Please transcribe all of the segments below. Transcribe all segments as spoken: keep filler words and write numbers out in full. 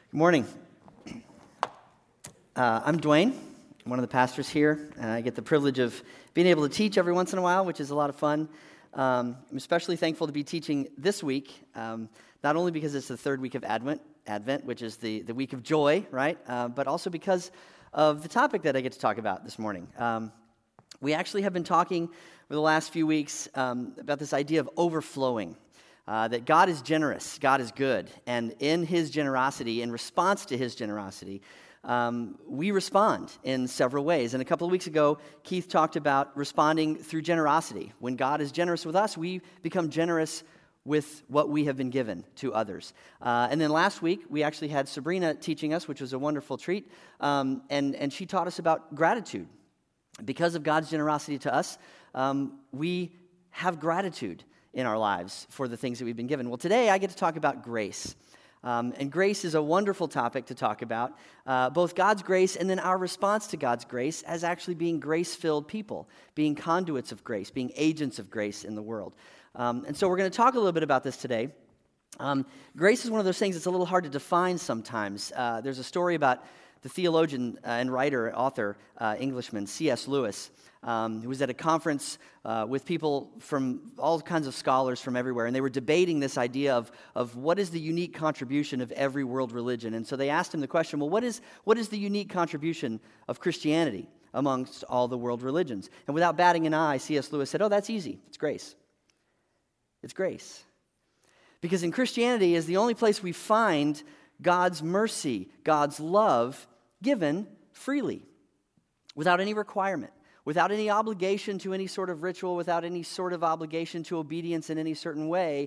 Good morning. Uh, I'm Dwayne. I'm one of the pastors here, and I get the privilege of being able to teach every once in a while, which is a lot of fun. Um, I'm especially thankful to be teaching this week, um, not only because it's the third week of Advent, Advent, which is the, the week of joy, right? Uh, but also because of the topic that I get to talk about this morning. Um, we actually have been talking over the last few weeks um, about this idea of overflowing. Uh, that God is generous, God is good, and in His generosity, in response to His generosity, um, we respond in several ways. And a couple of weeks ago, Keith talked about responding through generosity. When God is generous with us, we become generous with what we have been given to others. Uh, and then last week, we actually had Sabrina teaching us, which was a wonderful treat, um, and, and she taught us about gratitude. Because of God's generosity to us, um, we have gratitude in our lives for the things that we've been given. Well, today I get to talk about grace. Um, and grace is a wonderful topic to talk about, uh, both God's grace and then our response to God's grace as actually being grace-filled people, being conduits of grace, being agents of grace in the world. Um, and so we're going to talk a little bit about this today. Um, grace is one of those things that's a little hard to define sometimes. Uh, there's a story about the theologian uh, and writer, author, uh, Englishman, C S Lewis, um, who was at a conference uh, with people from all kinds of scholars from everywhere, and they were debating this idea of, of what is the unique contribution of every world religion. And so they asked him the question, well, what is, what is the unique contribution of Christianity amongst all the world religions? And without batting an eye, C S Lewis said, oh, that's easy. It's grace. It's grace. Because in Christianity is the only place we find God's mercy, God's love given freely, without any requirement, without any obligation to any sort of ritual, without any sort of obligation to obedience in any certain way.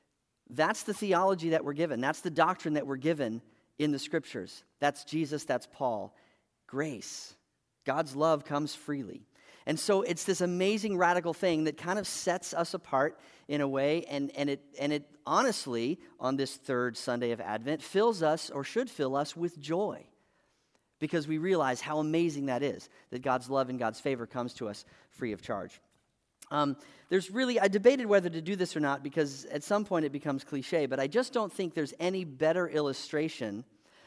That's the theology that we're given. That's the doctrine that we're given in the Scriptures. That's Jesus, that's Paul. Grace. God's love comes freely. And so it's this amazing radical thing that kind of sets us apart in a way, and, and it and it honestly, on this third Sunday of Advent, fills us, or should fill us, with joy. Because we realize how amazing that is, that God's love and God's favor comes to us free of charge. Um, there's really, I debated whether to do this or not, because at some point it becomes cliche, but I just don't think there's any better illustration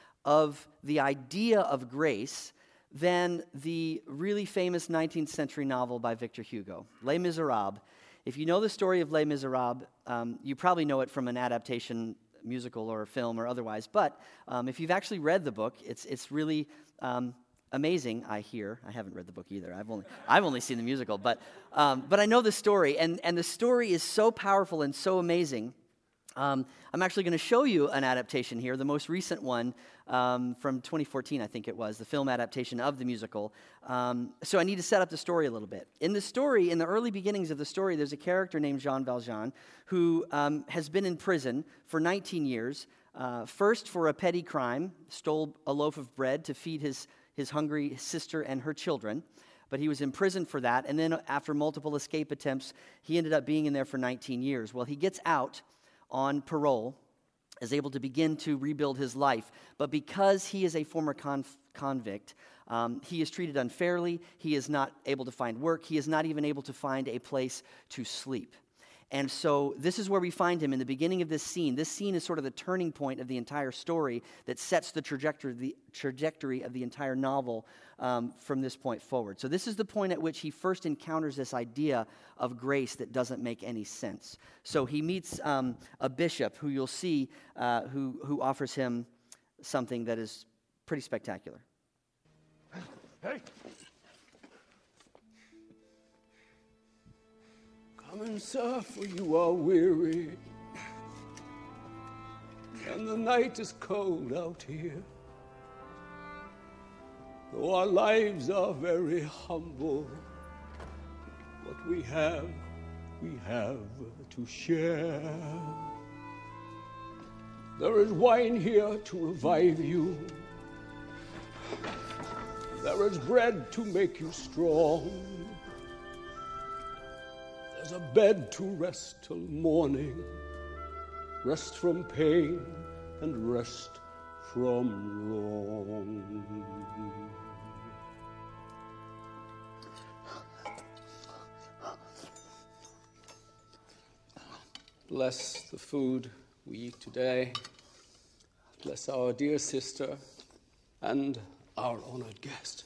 of the idea of grace than the really famous nineteenth century novel by Victor Hugo, Les Miserables. If you know the story of Les Miserables, um, you probably know it from an adaptation, musical or film or otherwise, but um, if you've actually read the book, it's it's really um, amazing, I hear. I haven't read the book either. I've only I've only seen the musical, but um, but I know the story, and, and the story is so powerful and so amazing. Um, I'm actually going to show you an adaptation here, the most recent one um, from twenty fourteen, I think it was, the film adaptation of the musical. Um, so I need to set up the story a little bit. In the story, in the early beginnings of the story, there's a character named Jean Valjean who um, has been in prison for nineteen years, uh, first for a petty crime, stole a loaf of bread to feed his, his hungry sister and her children. But he was imprisoned for that, and then after multiple escape attempts, he ended up being in there for nineteen years. Well, he gets out on parole, is able to begin to rebuild his life. But because he is a former conf- convict, um, he is treated unfairly. He is not able to find work. He is not even able to find a place to sleep. And so this is where we find him in the beginning of this scene. This scene is sort of the turning point of the entire story that sets the trajectory, the trajectory of the entire novel um, from this point forward. So this is the point at which he first encounters this idea of grace that doesn't make any sense. So he meets um, a bishop who you'll see uh, who, who offers him something that is pretty spectacular. Hey! Come and suffer, for you are weary, and the night is cold out here. Though our lives are very humble, what we have, we have to share. There is wine here to revive you. There is bread to make you strong. There's a bed to rest till morning, rest from pain and rest from wrong. Bless the food we eat today. Bless bless our dear sister and our honored guest.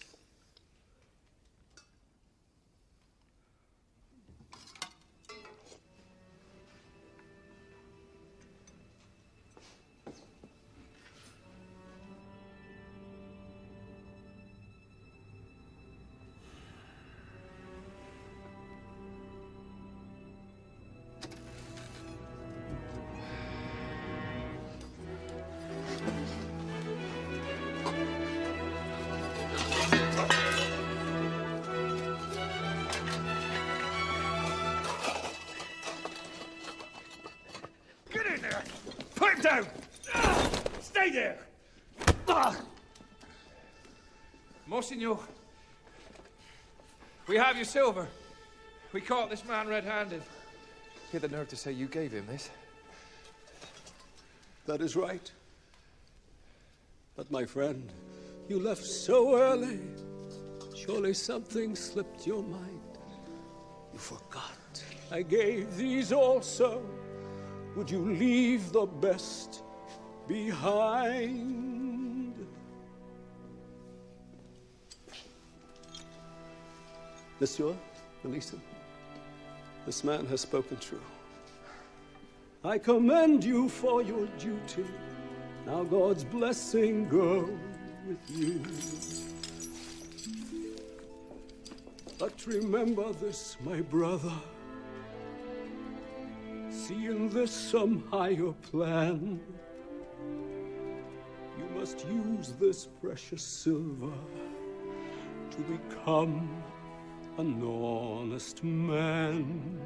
Put him down! Ah, stay there! Ah. Monsignor, we have your silver. We caught this man red-handed. You had the nerve to say you gave him this? That is right. But my friend, you left so early. Surely something slipped your mind. You forgot. I gave these also. Would you leave the best behind? Monsieur, release him. This man has spoken true. I commend you for your duty. Now God's blessing go with you. But remember this, my brother. See in this some higher plan. You must use this precious silver to become an honest man.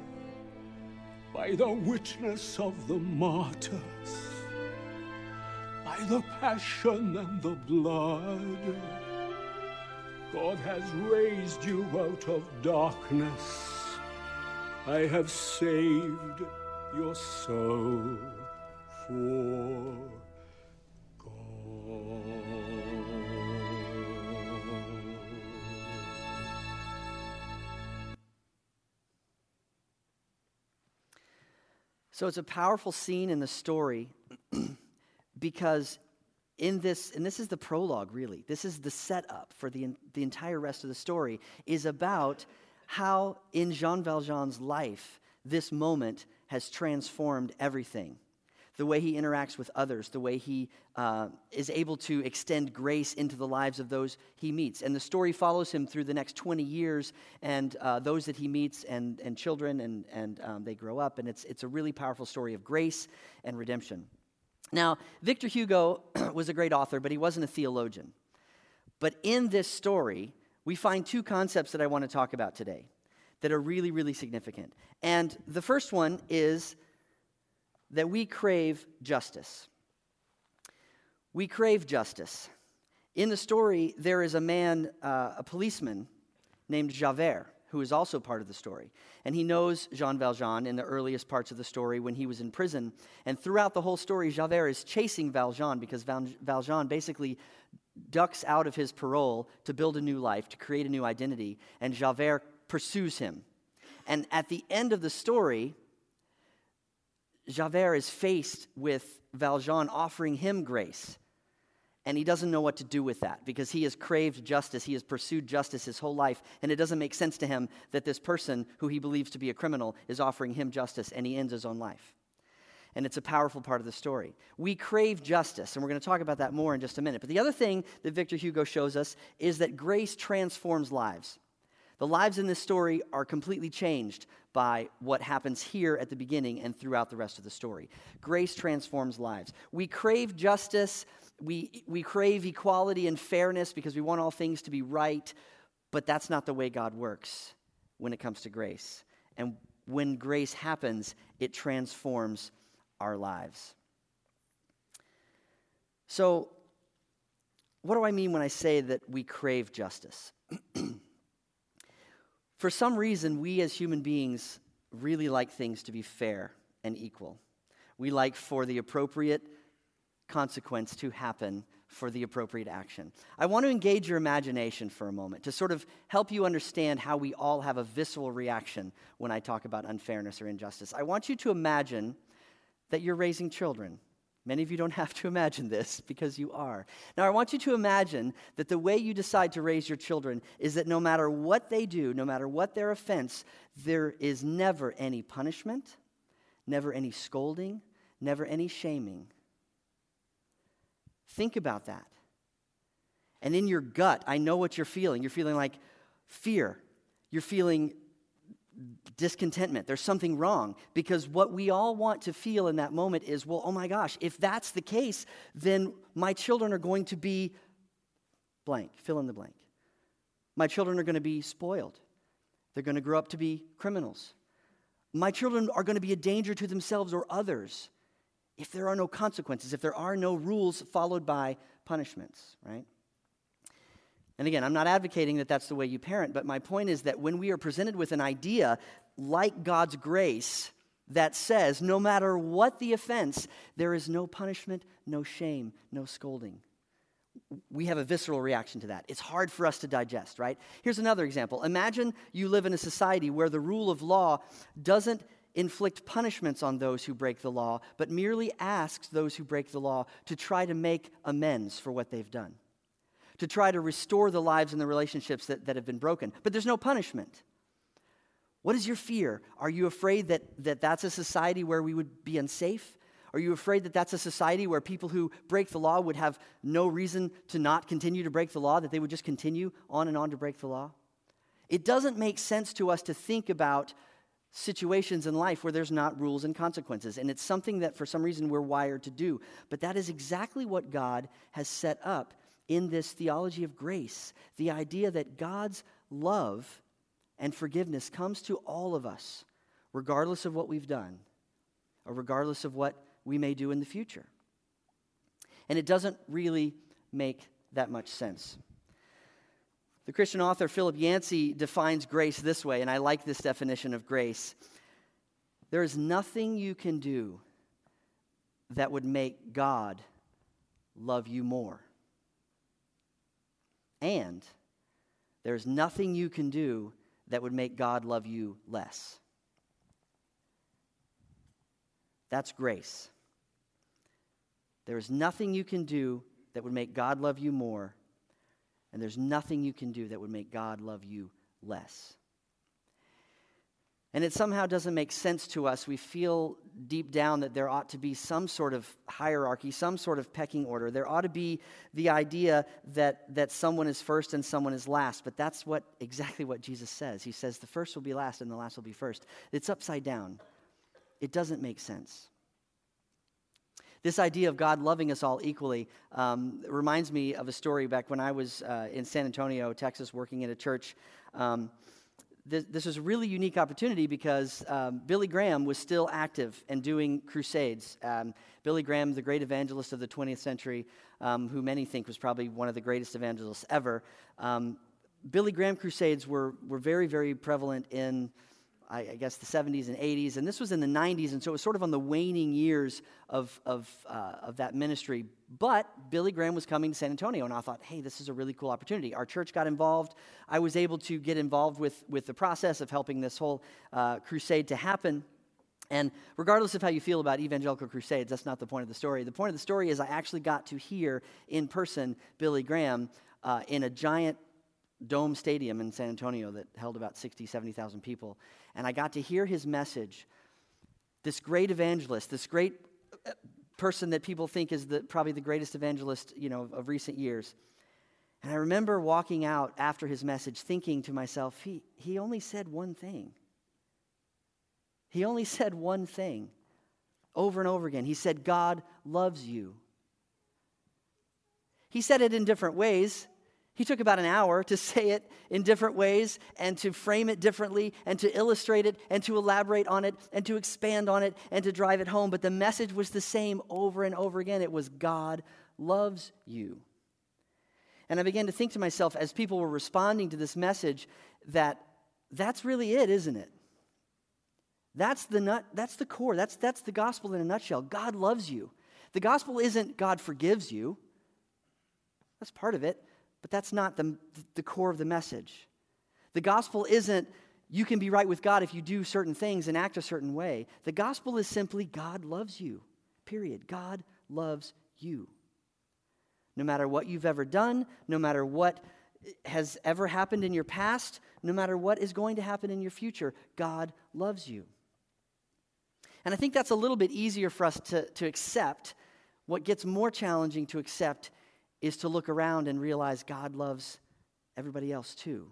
By the witness of the martyrs, by the passion and the blood, God has raised you out of darkness. I have saved your soul for God. So it's a powerful scene in the story because in this, and this is the prologue really, this is the setup for the, the entire rest of the story, is about how in Jean Valjean's life, this moment has transformed everything. The way he interacts with others, the way he uh, is able to extend grace into the lives of those he meets. And the story follows him through the next twenty years and uh, those that he meets and, and children, and, and um, they grow up. And it's, it's a really powerful story of grace and redemption. Now, Victor Hugo was a great author, but he wasn't a theologian. But in this story, we find two concepts that I want to talk about today that are really, really significant. And the first one is that we crave justice. We crave justice. In the story, there is a man, uh, a policeman named Javert, who is also part of the story. And he knows Jean Valjean in the earliest parts of the story when he was in prison. And throughout the whole story, Javert is chasing Valjean because Val- Valjean basically ducks out of his parole to build a new life, to create a new identity, and Javert pursues him. And at the end of the story, Javert is faced with Valjean offering him grace, and he doesn't know what to do with that because he has craved justice, he has pursued justice his whole life, and it doesn't make sense to him that this person who he believes to be a criminal is offering him justice, and he ends his own life. And it's a powerful part of the story. We crave justice, and we're going to talk about that more in just a minute. But the other thing that Victor Hugo shows us is that grace transforms lives. The lives in this story are completely changed by what happens here at the beginning and throughout the rest of the story. Grace transforms lives. We crave justice, we, we crave equality and fairness because we want all things to be right, but that's not the way God works when it comes to grace. And when grace happens, it transforms our lives. So, what do I mean when I say that we crave justice? For some reason, we as human beings really like things to be fair and equal. We like for the appropriate consequence to happen for the appropriate action. I want to engage your imagination for a moment to sort of help you understand how we all have a visceral reaction when I talk about unfairness or injustice. I want you to imagine that you're raising children Many of you don't have to imagine this because you are. Now, I want you to imagine that the way you decide to raise your children is that no matter what they do, no matter what their offense, there is never any punishment, never any scolding, never any shaming. Think about that. And in your gut, I know what you're feeling. You're feeling like fear. You're feeling discontentment. There's something wrong, because what we all want to feel in that moment is, well, oh my gosh, if that's the case, then my children are going to be blank, fill in the blank. My children are going to be spoiled. They're going to grow up to be criminals. My children are going to be a danger to themselves or others if there are no consequences, if there are no rules followed by punishments, right? And again, I'm not advocating that that's the way you parent, but my point is that when we are presented with an idea like God's grace that says no matter what the offense, there is no punishment, no shame, no scolding, we have a visceral reaction to that. It's hard for us to digest, right? Here's another example. Imagine you live in a society where the rule of law doesn't inflict punishments on those who break the law, but merely asks those who break the law to try to make amends for what they've done, to try to restore the lives and the relationships that, that have been broken. But there's no punishment. What is your fear? Are you afraid that, that that's a society where we would be unsafe? Are you afraid that that's a society where people who break the law would have no reason to not continue to break the law, that they would just continue on and on to break the law? It doesn't make sense to us to think about situations in life where there's not rules and consequences, and it's something that for some reason we're wired to do. But that is exactly what God has set up in this theology of grace, the idea that God's love and forgiveness comes to all of us, regardless of what we've done, or regardless of what we may do in the future. And it doesn't really make that much sense. The Christian author Philip Yancey defines grace this way, and I like this definition of grace. There is nothing you can do that would make God love you more. And there's nothing you can do that would make God love you less. That's grace. There is nothing you can do that would make God love you more, and there's nothing you can do that would make God love you less. And it somehow doesn't make sense to us. We feel deep down that there ought to be some sort of hierarchy, some sort of pecking order. There ought to be the idea that, that someone is first and someone is last. But that's what exactly what Jesus says. He says the first will be last and the last will be first. It's upside down. It doesn't make sense. This idea of God loving us all equally um, reminds me of a story back when I was uh, in San Antonio, Texas, working at a church. Um, this, this was a really unique opportunity because um, Billy Graham was still active and doing crusades. Um, Billy Graham, the great evangelist of the twentieth century, um, who many think was probably one of the greatest evangelists ever. Um, Billy Graham crusades were, were very, very prevalent in I guess the seventies and eighties, and this was in the nineties, and so it was sort of on the waning years of of, uh, of that ministry. But Billy Graham was coming to San Antonio, and I thought, hey, this is a really cool opportunity. Our church got involved. I was able to get involved with, with the process of helping this whole uh, crusade to happen. And regardless of how you feel about evangelical crusades, that's not the point of the story. The point of the story is I actually got to hear in person Billy Graham uh, in a giant dome stadium in San Antonio that held about sixty, seventy thousand people. And I got to hear his message. This great evangelist, this great person that people think is the, probably the greatest evangelist, you know, of recent years. And I remember walking out after his message thinking to myself, he, he only said one thing. He only said one thing over and over again. He said, God loves you. He said it in different ways. He took about an hour to say it in different ways and to frame it differently and to illustrate it and to elaborate on it and to expand on it and to drive it home. But the message was the same over and over again. It was God loves you. And I began to think to myself as people were responding to this message that that's really it, isn't it? That's the nut, that's the core. That's, that's the gospel in a nutshell. God loves you. The gospel isn't God forgives you. That's part of it. But that's not the, the core of the message. The gospel isn't you can be right with God if you do certain things and act a certain way. The gospel is simply God loves you, period. God loves you. No matter what you've ever done, no matter what has ever happened in your past, no matter what is going to happen in your future, God loves you. And I think that's a little bit easier for us to, to accept. What gets more challenging to accept is to look around and realize God loves everybody else too.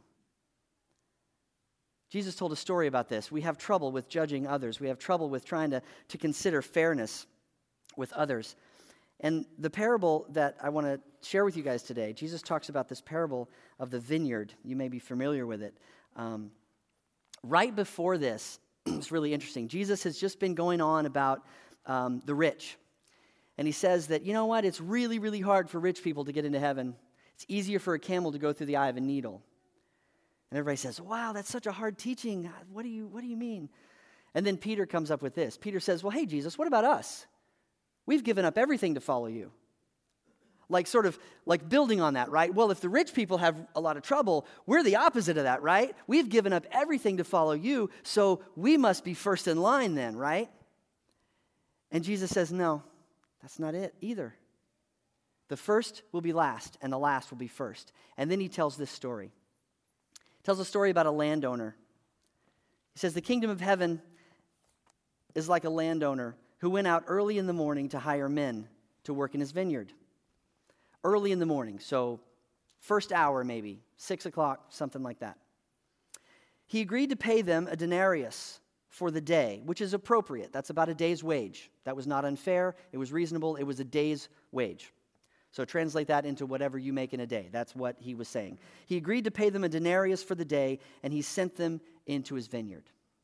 Jesus told a story about this. We have trouble with judging others. We have trouble with trying to, to consider fairness with others. And the parable that I want to share with you guys today, Jesus talks about this parable of the vineyard. You may be familiar with it. Um, right before this, it's really interesting. Jesus has just been going on about um, the rich. And he says that, you know what, it's really, really hard for rich people to get into heaven. It's easier for a camel to go through the eye of a needle. And everybody says, wow, that's such a hard teaching. What do you, what do you mean? And then Peter comes up with this. Peter says, well, hey, Jesus, what about us? We've given up everything to follow you. Like sort of like building on that, right? Well, if the rich people have a lot of trouble, we're the opposite of that, right? We've given up everything to follow you, so we must be first in line then, right? And Jesus says, no, that's not it either. The first will be last, and the last will be first. And then he tells this story. He tells a story about a landowner. He says, the kingdom of heaven is like a landowner who went out early in the morning to hire men to work in his vineyard. Early in the morning, so first hour maybe, six o'clock, something like that. He agreed to pay them a denarius for the day, which is appropriate. That's about a day's wage. That was not unfair. It was reasonable. It was a day's wage. So translate that into whatever you make in a day. That's what he was saying. He agreed to pay them a denarius for the day, and he sent them into his vineyard.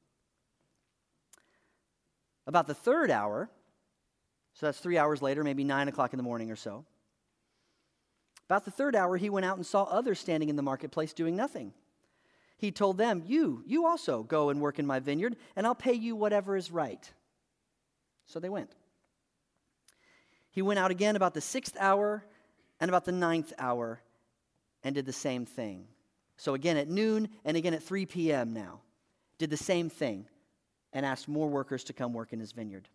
About the third hour, so that's three hours later, maybe nine o'clock in the morning or so. About the third hour, he went out and saw others standing in the marketplace doing nothing. He told them, you, you also go and work in my vineyard, and I'll pay you whatever is right. So they went. He went out again about the sixth hour and about the ninth hour and did the same thing. So again at noon and again at three p.m. now. Did the same thing and asked more workers to come work in his vineyard.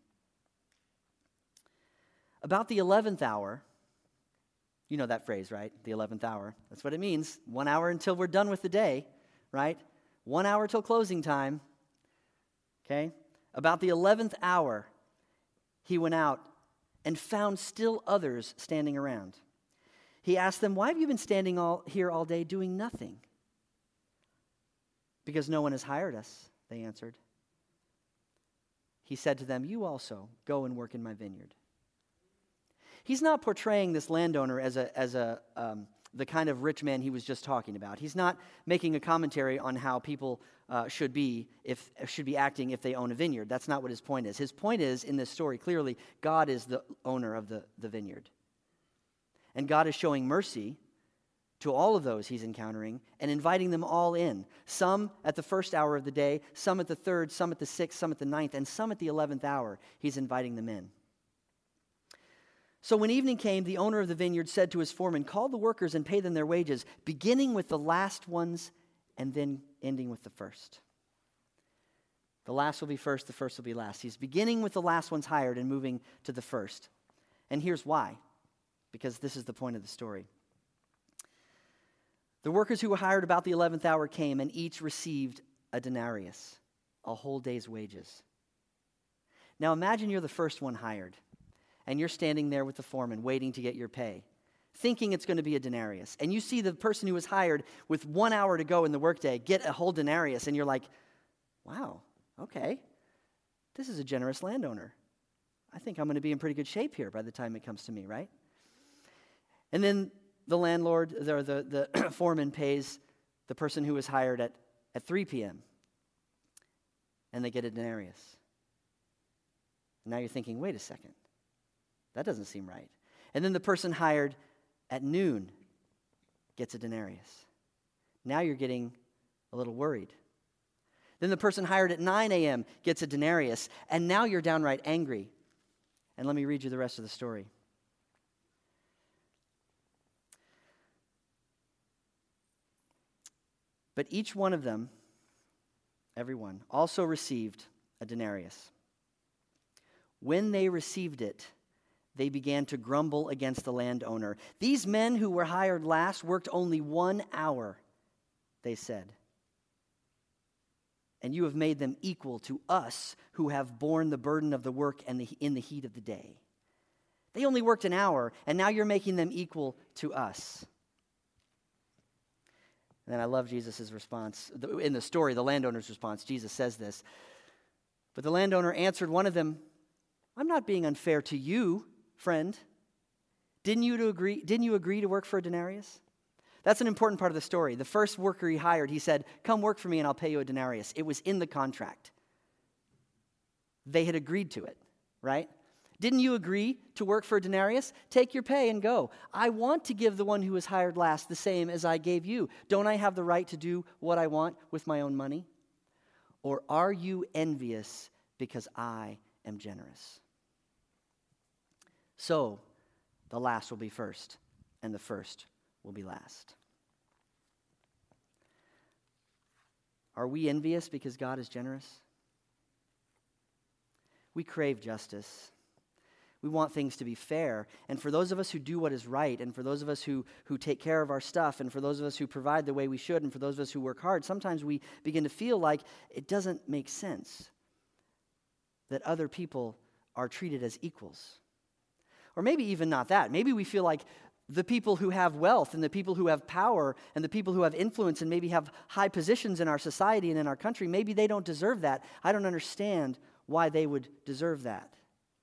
About the eleventh hour, you know that phrase, right? The eleventh hour. That's what it means. One hour until we're done with the day, right? One hour till closing time. Okay? About the eleventh hour, he went out and found still others standing around. He asked them, why have you been standing all here all day doing nothing? Because no one has hired us, they answered. He said to them, you also go and work in my vineyard. He's not portraying this landowner as a as a um, the kind of rich man he was just talking about. He's not making a commentary on how people uh, should be if should be acting if they own a vineyard. That's not what his point is. His point is, in this story, clearly, God is the owner of the, the vineyard. And God is showing mercy to all of those he's encountering and inviting them all in. Some at the first hour of the day, some at the third, some at the sixth, some at the ninth, and some at the eleventh hour. He's inviting them in. So when evening came, the owner of the vineyard said to his foreman, call the workers and pay them their wages, beginning with the last ones and then ending with the first. The last will be first, the first will be last. He's beginning with the last ones hired and moving to the first. And here's why, because this is the point of the story. The workers who were hired about the eleventh hour came, and each received a denarius, a whole day's wages. Now imagine you're the first one hired. And you're standing there with the foreman waiting to get your pay, thinking it's going to be a denarius. And you see the person who was hired with one hour to go in the workday get a whole denarius, and you're like, wow, okay, this is a generous landowner. I think I'm going to be in pretty good shape here by the time it comes to me, right? And then the landlord, or the, the foreman pays the person who was hired at, at three p.m., and they get a denarius. And now you're thinking, wait a second. That doesn't seem right. And then the person hired at noon gets a denarius. Now you're getting a little worried. Then the person hired at nine a.m. gets a denarius, and now you're downright angry. And let me read you the rest of the story. But each one of them, everyone, also received a denarius. When they received it, they began to grumble against the landowner. These men who were hired last worked only one hour, they said. And you have made them equal to us who have borne the burden of the work and the, in the heat of the day. They only worked an hour, and now you're making them equal to us. And then I love Jesus' response. In the story, the landowner's response, Jesus says this. But the landowner answered one of them, I'm not being unfair to you, friend. Didn't you to agree, didn't you agree to work for a denarius? That's an important part of the story. The first worker he hired, he said, come work for me and I'll pay you a denarius. It was in the contract. They had agreed to it, right? Didn't you agree to work for a denarius? Take your pay and go. I want to give the one who was hired last the same as I gave you. Don't I have the right to do what I want with my own money? Or are you envious because I am generous? So, the last will be first, and the first will be last. Are we envious because God is generous? We crave justice. We want things to be fair. And for those of us who do what is right, and for those of us who, who take care of our stuff, and for those of us who provide the way we should, and for those of us who work hard, sometimes we begin to feel like it doesn't make sense that other people are treated as equals. Or maybe even not that. Maybe we feel like the people who have wealth and the people who have power and the people who have influence and maybe have high positions in our society and in our country, maybe they don't deserve that. I don't understand why they would deserve that.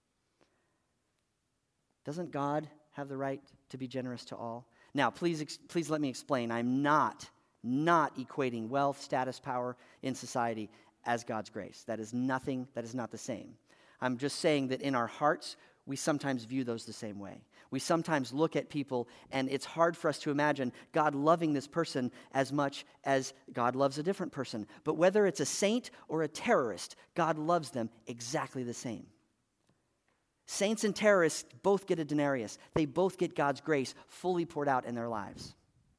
Doesn't God have the right to be generous to all? Now, please, ex- please let me explain. I'm not, not equating wealth, status, power in society as God's grace. That is nothing, that is not the same. I'm just saying that in our hearts, we sometimes view those the same way. We sometimes look at people, and it's hard for us to imagine God loving this person as much as God loves a different person. But whether it's a saint or a terrorist, God loves them exactly the same. Saints and terrorists both get a denarius. They both get God's grace fully poured out in their lives.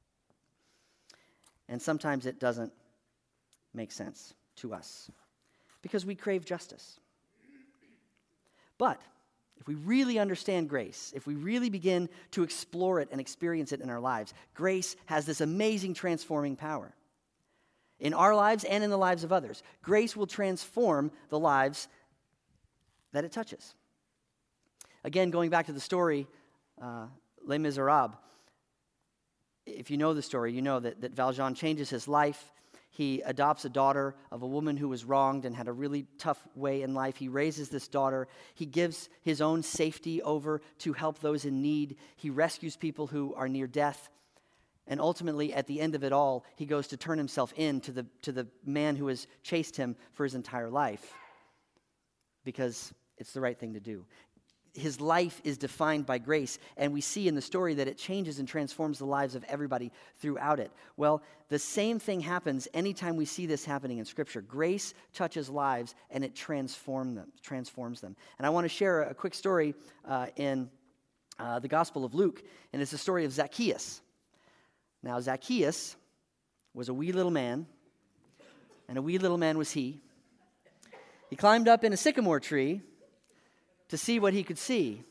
And sometimes it doesn't make sense to us because we crave justice. But if we really understand grace, if we really begin to explore it and experience it in our lives, grace has this amazing transforming power in our lives and in the lives of others. Grace will transform the lives that it touches. Again, going back to the story, uh, Les Miserables, if you know the story, you know that, that Valjean changes his life. He adopts a daughter of a woman who was wronged and had a really tough way in life. He raises this daughter. He gives his own safety over to help those in need. He rescues people who are near death. And ultimately, at the end of it all, he goes to turn himself in to the, to the man who has chased him for his entire life because it's the right thing to do. His life is defined by grace, and we see in the story that it changes and transforms the lives of everybody throughout it. Well, the same thing happens anytime we see this happening in Scripture. Grace touches lives, and it transform them, transforms them. And I want to share a quick story uh, in uh, the Gospel of Luke, and it's the story of Zacchaeus. Now, Zacchaeus was a wee little man, and a wee little man was he. He climbed up in a sycamore tree to see what he could see.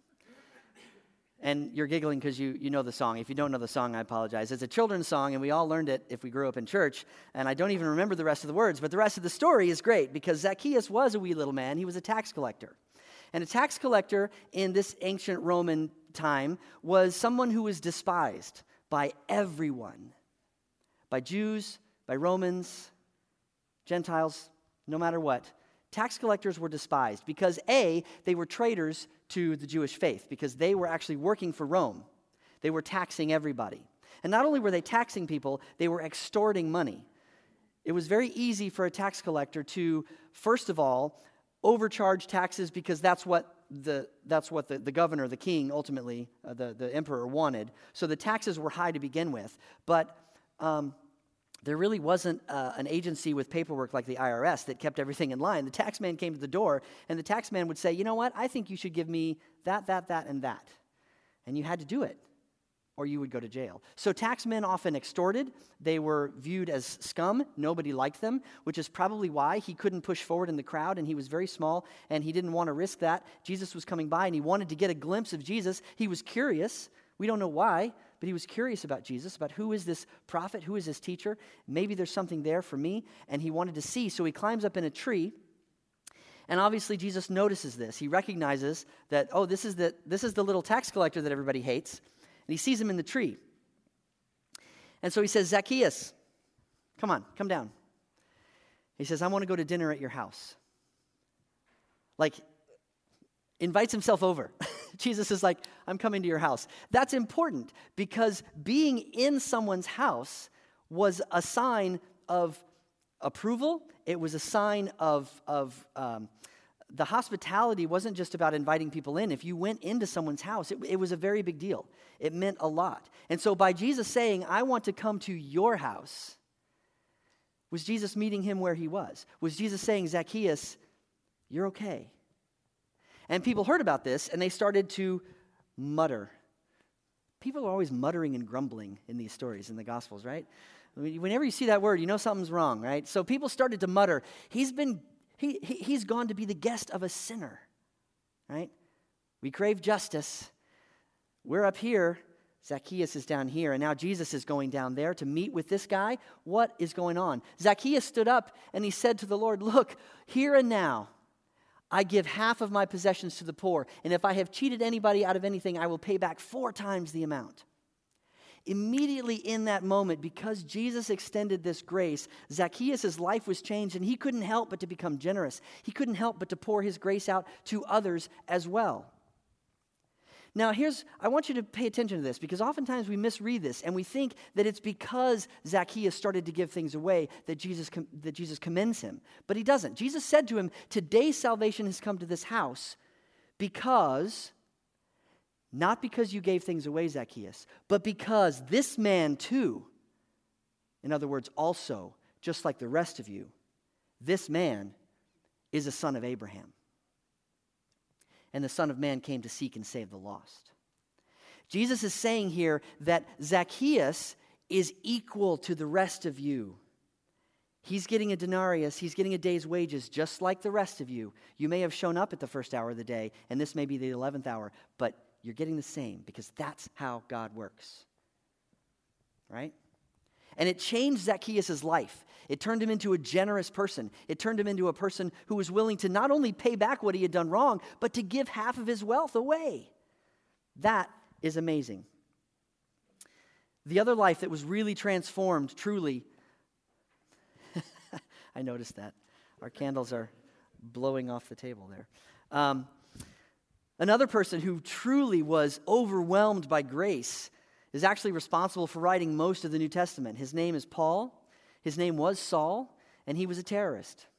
And you're giggling because you, you know the song. If you don't know the song, I apologize. It's a children's song, and we all learned it if we grew up in church. And I don't even remember the rest of the words, but the rest of the story is great because Zacchaeus was a wee little man. He was a tax collector. And a tax collector in this ancient Roman time was someone who was despised by everyone, by Jews, by Romans, Gentiles, no matter what. Tax collectors were despised because, A, they were traitors to the Jewish faith because they were actually working for Rome. They were taxing everybody. And not only were they taxing people, they were extorting money. It was very easy for a tax collector to, first of all, overcharge taxes because that's what the that's what the, the governor, the king, ultimately, uh, the, the emperor wanted. So the taxes were high to begin with. But um, there really wasn't uh, an agency with paperwork like the I R S that kept everything in line. The tax man came to the door, and the tax man would say, you know what, I think you should give me that, that, that, and that. And you had to do it. or you would go to jail. So taxmen often extorted. They were viewed as scum. Nobody liked them, which is probably why he couldn't push forward in the crowd, and he was very small, and he didn't want to risk that. Jesus was coming by, and he wanted to get a glimpse of Jesus. He was curious. We don't know why, but he was curious about Jesus, about who is this prophet, who is this teacher. Maybe there's something there for me, and he wanted to see. So he climbs up in a tree, and obviously Jesus notices this. He recognizes that, oh, this is the, this is the little tax collector that everybody hates. And he sees him in the tree. And so he says, Zacchaeus, come on, come down. He says, I want to go to dinner at your house. Like, invites himself over. Jesus is like, I'm coming to your house. That's important because being in someone's house was a sign of approval. It was a sign of, of um, the hospitality wasn't just about inviting people in. If you went into someone's house, it, it was a very big deal. It meant a lot. And so by Jesus saying, I want to come to your house, was Jesus meeting him where he was? Was Jesus saying, Zacchaeus, you're okay? And people heard about this, and they started to mutter. People are always muttering and grumbling in these stories in the Gospels, right? Whenever you see that word, you know something's wrong, right? So people started to mutter. He's been He, he, he's gone to be the guest of a sinner, right? We crave justice. We're up here. Zacchaeus is down here, and now Jesus is going down there to meet with this guy. What is going on? Zacchaeus stood up, and he said to the Lord, look, here and now, I give half of my possessions to the poor, and if I have cheated anybody out of anything, I will pay back four times the amount. Immediately in that moment, because Jesus extended this grace, Zacchaeus' life was changed, and he couldn't help but to become generous. He couldn't help but to pour his grace out to others as well. Now, here's, I want you to pay attention to this, because oftentimes we misread this, and we think that it's because Zacchaeus started to give things away that Jesus, that Jesus commends him. But he doesn't. Jesus said to him, today salvation has come to this house because... not because you gave things away, Zacchaeus, but because this man too, in other words, also, just like the rest of you, this man is a son of Abraham. And the Son of Man came to seek and save the lost. Jesus is saying here that Zacchaeus is equal to the rest of you. He's getting a denarius, he's getting a day's wages, just like the rest of you. You may have shown up at the first hour of the day, and this may be the eleventh hour, but you're getting the same because that's how God works. Right? And it changed Zacchaeus' life. It turned him into a generous person. It turned him into a person who was willing to not only pay back what he had done wrong, but to give half of his wealth away. That is amazing. The other life that was really transformed, truly, I noticed that. Our candles are blowing off the table there. Um, another person who truly was overwhelmed by grace is actually responsible for writing most of the New Testament. His name is Paul. His name was Saul, and he was a terrorist.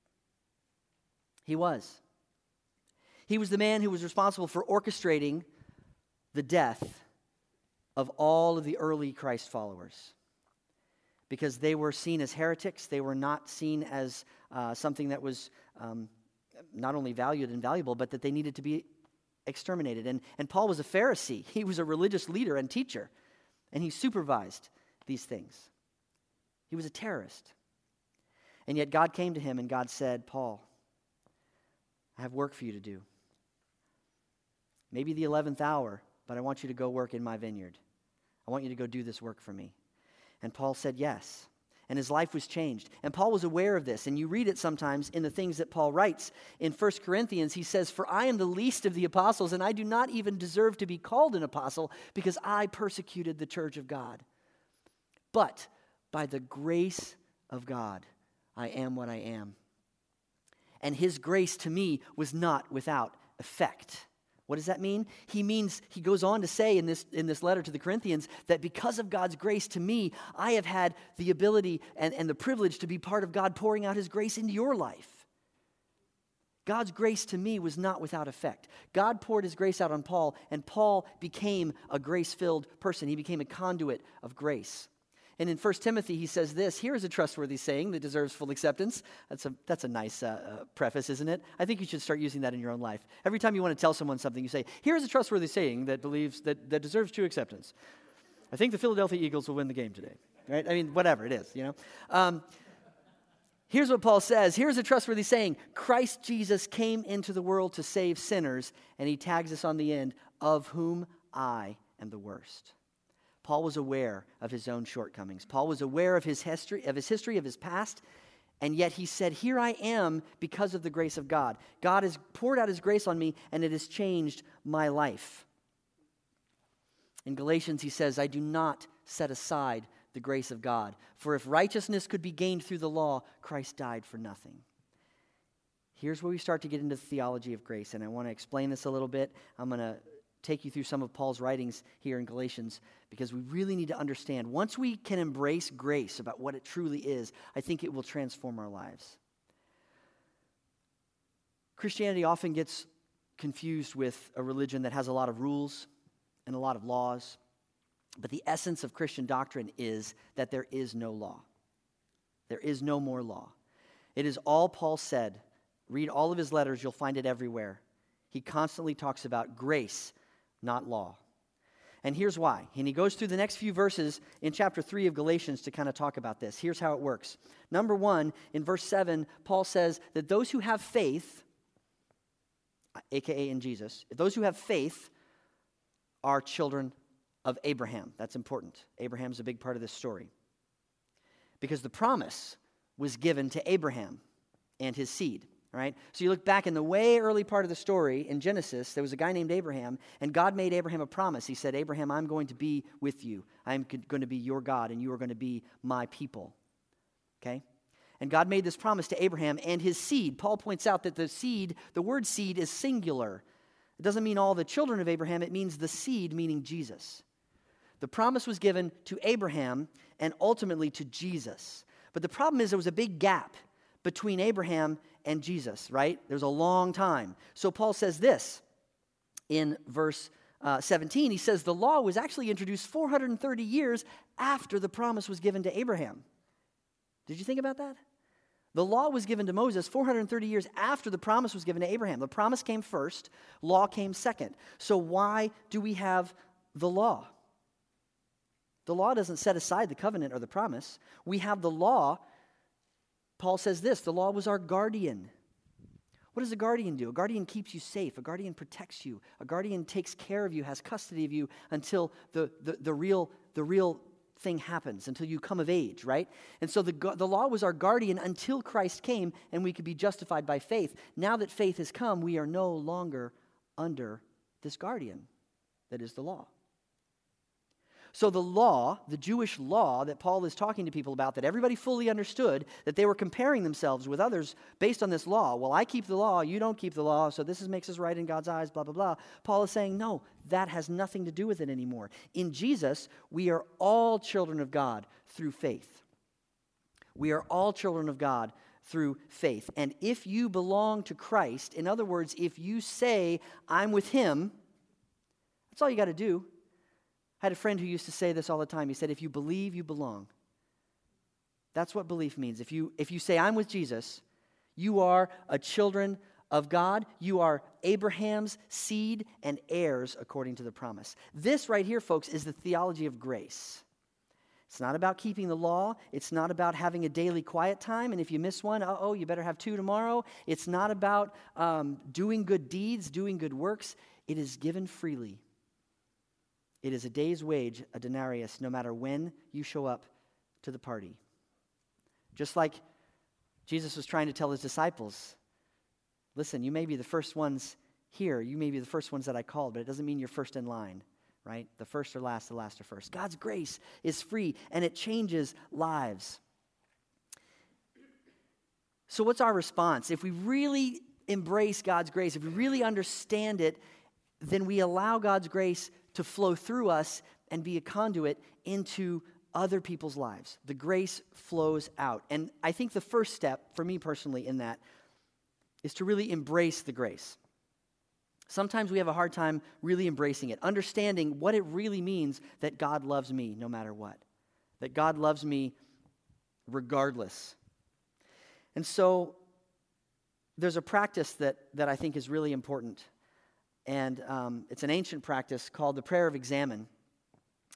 He was. He was the man who was responsible for orchestrating the death of all of the early Christ followers. Because they were seen as heretics. They were not seen as uh, something that was um, not only valued and valuable, but that they needed to be exterminated. And, and Paul was a Pharisee. He was a religious leader and teacher. And he supervised these things. He was a terrorist. And yet God came to him and God said, Paul, I have work for you to do. Maybe the eleventh hour, but I want you to go work in my vineyard. I want you to go do this work for me. And Paul said yes. And his life was changed. And Paul was aware of this. And you read it sometimes in the things that Paul writes. In First Corinthians, he says, for I am the least of the apostles, and I do not even deserve to be called an apostle, because I persecuted the church of God. But by the grace of God, I am what I am. And his grace to me was not without effect. What does that mean? He means, he goes on to say in this, in this letter to the Corinthians, that because of God's grace to me, I have had the ability and, and the privilege to be part of God pouring out his grace into your life. God's grace to me was not without effect. God poured his grace out on Paul, and Paul became a grace-filled person. He became a conduit of grace. And in First Timothy, he says this, here is a trustworthy saying that deserves full acceptance. That's a, that's a nice uh, uh, preface, isn't it? I think you should start using that in your own life. Every time you want to tell someone something, you say, here is a trustworthy saying that believes that, that deserves true acceptance. I think the Philadelphia Eagles will win the game today, right? I mean, whatever it is, you know. Um, here's what Paul says. Here's a trustworthy saying. Christ Jesus came into the world to save sinners, and he tags us on the end, of whom I am the worst. Paul was aware of his own shortcomings. Paul was aware of his history, of his history, of his past, and yet he said, here I am because of the grace of God. God has poured out his grace on me, and it has changed my life. In Galatians, he says, I do not set aside the grace of God. For if righteousness could be gained through the law, Christ died for nothing. Here's where we start to get into the theology of grace, and I want to explain this a little bit. I'm going to take you through some of Paul's writings here in Galatians, because we really need to understand. Once we can embrace grace about what it truly is, I think it will transform our lives. Christianity often gets confused with a religion that has a lot of rules and a lot of laws, but the essence of Christian doctrine is that there is no law. There is no more law. It is all Paul said. Read all of his letters, you'll find it everywhere. He constantly talks about grace, not law. And here's why. And he goes through the next few verses in chapter three of Galatians to kind of talk about this. Here's how it works. Number one, in verse seven, Paul says that those who have faith, aka in Jesus, those who have faith are children of Abraham. That's important. Abraham's a big part of this story. Because the promise was given to Abraham and his seed. All right? So you look back in the way early part of the story in Genesis, there was a guy named Abraham, and God made Abraham a promise. He said, Abraham, I'm going to be with you. I'm going to be your God, and you are going to be my people. Okay? And God made this promise to Abraham and his seed. Paul points out that the seed, the word seed is singular. It doesn't mean all the children of Abraham. It means the seed, meaning Jesus. The promise was given to Abraham and ultimately to Jesus. But the problem is there was a big gap between Abraham and Jesus, right? There's a long time. So Paul says this in verse uh, seventeen. He says the law was actually introduced four hundred thirty years after the promise was given to Abraham. Did you think about that? The law was given to Moses four hundred thirty years after the promise was given to Abraham. The promise came first, law came second. So why do we have the law? The law doesn't set aside the covenant or the promise. We have the law. Paul says this, the law was our guardian. What does a guardian do? A guardian keeps you safe. A guardian protects you. A guardian takes care of you, has custody of you until the, the, the real the real thing happens, until you come of age, right? And so the, the law was our guardian until Christ came and we could be justified by faith. Now that faith has come, we are no longer under this guardian that is the law. So the law, the Jewish law that Paul is talking to people about, that everybody fully understood, that they were comparing themselves with others based on this law. Well, I keep the law, you don't keep the law, so this is, makes us right in God's eyes, blah, blah, blah. Paul is saying, no, that has nothing to do with it anymore. In Jesus, we are all children of God through faith. We are all children of God through faith. And if you belong to Christ, in other words, if you say, I'm with him, that's all you got to do. I had a friend who used to say this all the time. He said, if you believe, you belong. That's what belief means. If you, if you say, I'm with Jesus, you are a children of God. You are Abraham's seed and heirs according to the promise. This right here, folks, is the theology of grace. It's not about keeping the law. It's not about having a daily quiet time. And if you miss one, uh-oh, you better have two tomorrow. It's not about um, doing good deeds, doing good works. It is given freely. It is a day's wage, a denarius, no matter when you show up to the party. Just like Jesus was trying to tell his disciples, listen, you may be the first ones here. You may be the first ones that I called, but it doesn't mean you're first in line, right? The first are last, the last are first. God's grace is free, and it changes lives. So what's our response? If we really embrace God's grace, if we really understand it, then we allow God's grace to flow through us and be a conduit into other people's lives. The grace flows out. And I think the first step, for me personally, in that, is to really embrace the grace. Sometimes we have a hard time really embracing it, understanding what it really means that God loves me no matter what, that God loves me regardless. And so there's a practice that, that I think is really important. And um, it's an ancient practice called the prayer of examen.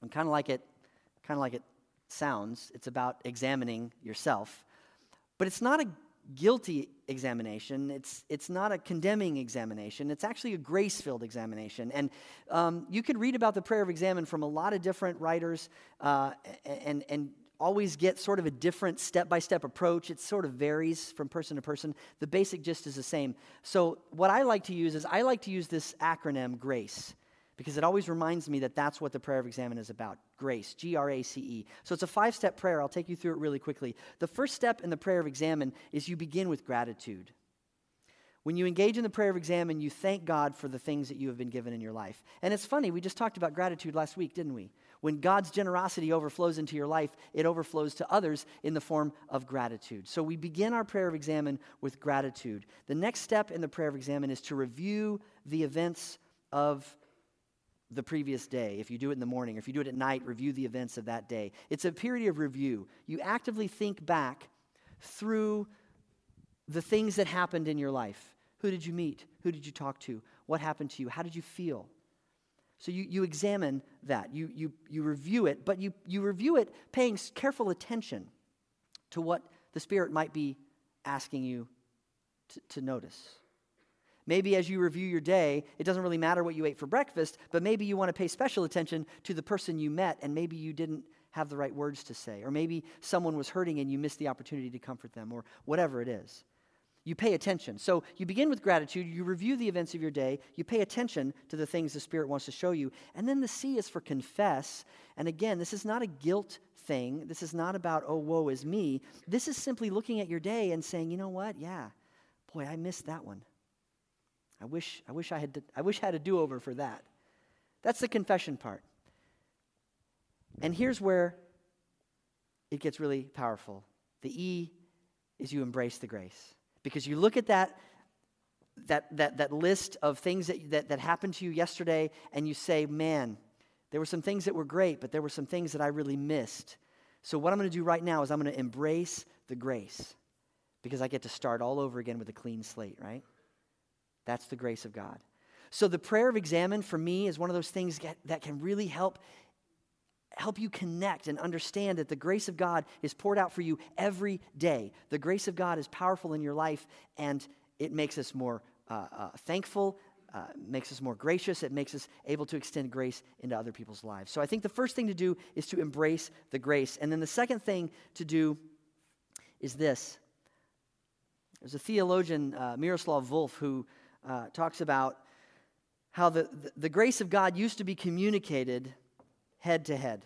And kind of like it, kind of like it sounds, it's about examining yourself. But it's not a guilty examination. It's it's not a condemning examination. It's actually a grace-filled examination. And um, you could read about the prayer of examine from a lot of different writers, uh, and and always get sort of a different step-by-step approach. It sort of varies from person to person. The basic gist is the same. So what I like to use is I like to use this acronym GRACE, because it always reminds me that that's what the prayer of examine is about. Grace, G R A C E. So it's a five-step prayer. I'll take you through it really quickly. The first step in the prayer of examine is you begin with gratitude. When you engage in the prayer of examine, you thank God for the things that you have been given in your life. And it's funny, we just talked about gratitude last week, didn't we? When God's generosity overflows into your life, it overflows to others in the form of gratitude. So we begin our prayer of examine with gratitude. The next step in the prayer of examine is to review the events of the previous day. If you do it in the morning, or if you do it at night, review the events of that day. It's a period of review. You actively think back through the things that happened in your life. Who did you meet? Who did you talk to? What happened to you? How did you feel? So you, you examine that. You, you, you review it, but you, you review it paying careful attention to what the Spirit might be asking you to, to notice. Maybe as you review your day, it doesn't really matter what you ate for breakfast, but maybe you want to pay special attention to the person you met, and maybe you didn't have the right words to say, or maybe someone was hurting and you missed the opportunity to comfort them, or whatever it is. You pay attention. So you begin with gratitude, you review the events of your day, you pay attention to the things the Spirit wants to show you, and then the C is for confess. And again, this is not a guilt thing. This is not about, oh, woe is me. This is simply looking at your day and saying, you know what? Yeah, boy, I missed that one. I wish I wish I had to, I wish I had a do-over for that. That's the confession part. And here's where it gets really powerful. The E is you embrace the grace. Because you look at that that that that list of things that, that that happened to you yesterday, and you say, man, there were some things that were great, but there were some things that I really missed. So what I'm going to do right now is I'm going to embrace the grace, because I get to start all over again with a clean slate, right? That's the grace of God. So the prayer of examine for me is one of those things that, that can really help help you connect and understand that the grace of God is poured out for you every day. The grace of God is powerful in your life, and it makes us more uh, uh, thankful, uh, makes us more gracious. It makes us able to extend grace into other people's lives. So I think the first thing to do is to embrace the grace. And then the second thing to do is this. There's a theologian, uh, Miroslav Volf, who uh, talks about how the, the, the grace of God used to be communicated head to head.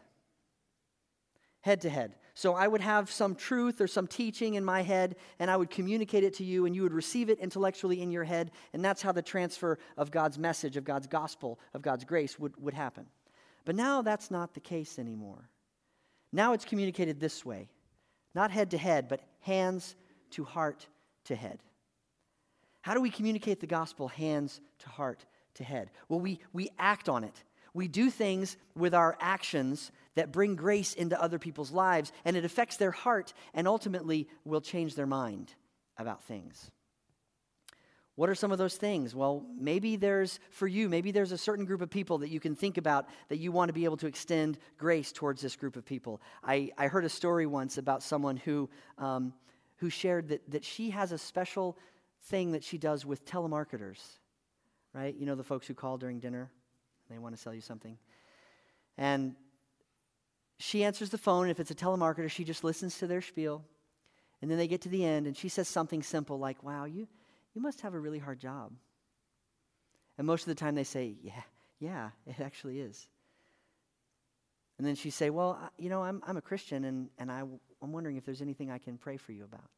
Head to head. So I would have some truth or some teaching in my head, and I would communicate it to you, and you would receive it intellectually in your head, and that's how the transfer of God's message, of God's gospel, of God's grace would, would happen. But now that's not the case anymore. Now it's communicated this way. Not head to head, but hands to heart to head. How do we communicate the gospel hands to heart to head? Well, we, we act on it. We do things with our actions that bring grace into other people's lives, and it affects their heart and ultimately will change their mind about things. What are some of those things? Well, maybe there's, for you, maybe there's a certain group of people that you can think about that you want to be able to extend grace towards this group of people. I, I heard a story once about someone who, um, who shared that, that she has a special thing that she does with telemarketers, right? You know, the folks who call during dinner. They want to sell you something. And she answers the phone, and if it's a telemarketer, she just listens to their spiel. And then they get to the end, and she says something simple like, wow, you, you must have a really hard job. And most of the time they say, yeah, yeah, it actually is. And then she say, well, I, you know, I'm, I'm a Christian, and, and I, I'm wondering if there's anything I can pray for you about.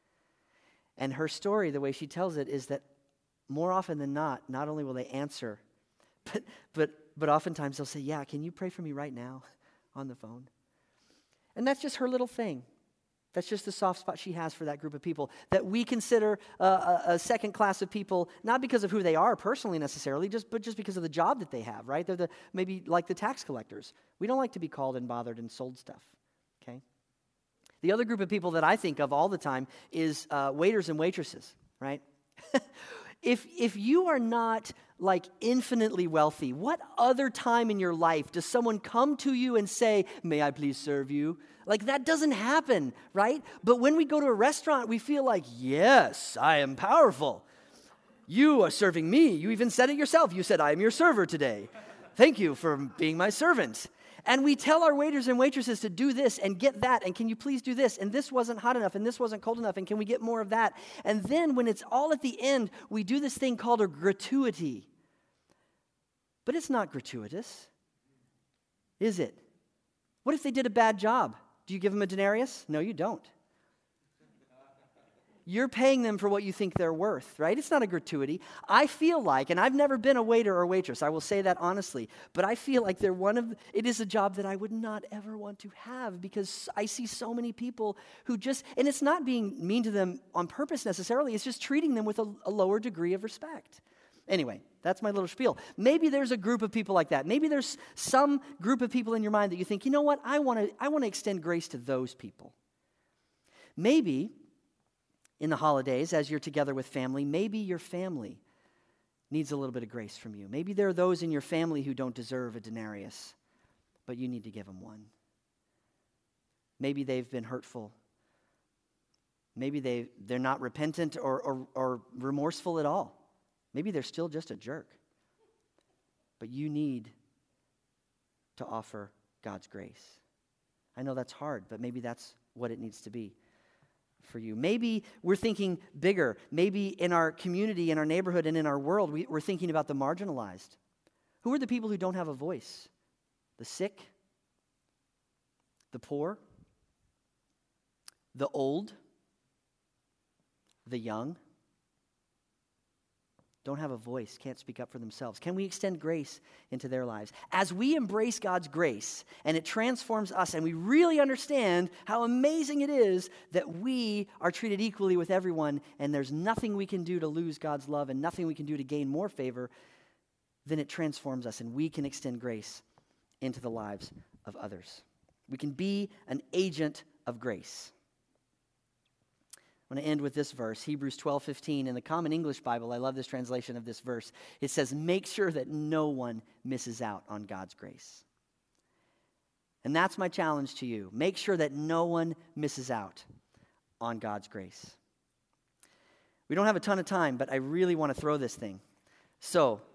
And her story, the way she tells it, is that more often than not, not only will they answer, But but but oftentimes they'll say, yeah, can you pray for me right now on the phone? And that's just her little thing. That's just the soft spot she has for that group of people that we consider uh, a, a second class of people, not because of who they are personally necessarily, just but just because of the job that they have, right? They're the maybe like the tax collectors. We don't like to be called and bothered and sold stuff, okay? The other group of people that I think of all the time is uh, waiters and waitresses, right? If if you are not like infinitely wealthy, what other time in your life does someone come to you and say, may I please serve you? Like that doesn't happen, right? But when we go to a restaurant, we feel like, yes, I am powerful. You are serving me. You even said it yourself. You said, I am your server today. Thank you for being my servant. And we tell our waiters and waitresses to do this and get that, and can you please do this, and this wasn't hot enough, and this wasn't cold enough, and can we get more of that? And then when it's all at the end, we do this thing called a gratuity. But it's not gratuitous, is it? What if they did a bad job? Do you give them a denarius? No, you don't. You're paying them for what you think they're worth, right? It's not a gratuity. I feel like, and I've never been a waiter or waitress, I will say that honestly, but I feel like they're one of, it is a job that I would not ever want to have because I see so many people who just, and it's not being mean to them on purpose necessarily, it's just treating them with a, a lower degree of respect. Anyway, that's my little spiel. Maybe there's a group of people like that. Maybe there's some group of people in your mind that you think, you know what, I want to I want to extend grace to those people. Maybe in the holidays, as you're together with family, maybe your family needs a little bit of grace from you. Maybe there are those in your family who don't deserve a denarius, but you need to give them one. Maybe they've been hurtful. Maybe they, they're not repentant or, or, or remorseful at all. Maybe they're still just a jerk. But you need to offer God's grace. I know that's hard, but maybe that's what it needs to be for you. Maybe we're thinking bigger. Maybe in our community, in our neighborhood, and in our world, we, we're thinking about the marginalized. Who are the people who don't have a voice? The sick, the poor, the old, the young. Don't have a voice, can't speak up for themselves. Can we extend grace into their lives? As we embrace God's grace and it transforms us and we really understand how amazing it is that we are treated equally with everyone and there's nothing we can do to lose God's love and nothing we can do to gain more favor, then it transforms us and we can extend grace into the lives of others. We can be an agent of grace. I want to end with this verse, Hebrews twelve fifteen. In the Common English Bible, I love this translation of this verse. It says, make sure that no one misses out on God's grace. And that's my challenge to you. Make sure that no one misses out on God's grace. We don't have a ton of time, but I really want to throw this thing. So,